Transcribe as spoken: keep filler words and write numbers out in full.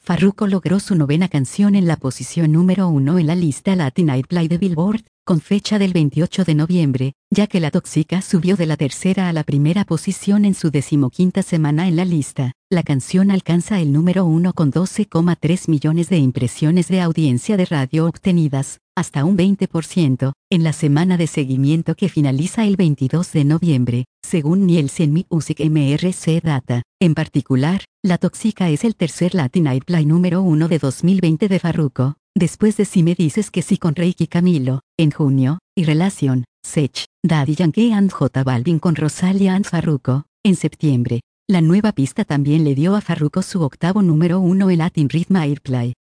Farruko logró su novena canción en la posición número uno en la lista Latin Airplay de Billboard, con fecha del veintiocho de noviembre, ya que La Tóxica subió de la tercera a la primera posición en su decimoquinta semana en la lista. La canción alcanza el número uno con doce coma tres millones de impresiones de audiencia de radio obtenidas, hasta un veinte por ciento, en la semana de seguimiento que finaliza el veintidós de noviembre, según Nielsen Music M R C Data. En particular, La Tóxica es el tercer Latin Airplay número uno de dos mil veinte de Farruko, después de Si Me Dices Que Sí con Reiki Camilo, en junio, y Relación, Sech, Daddy Yankee and J Balvin con Rosalía and Farruko, en septiembre. La nueva pista también le dio a Farruko su octavo número uno en Latin Rhythm Airplay.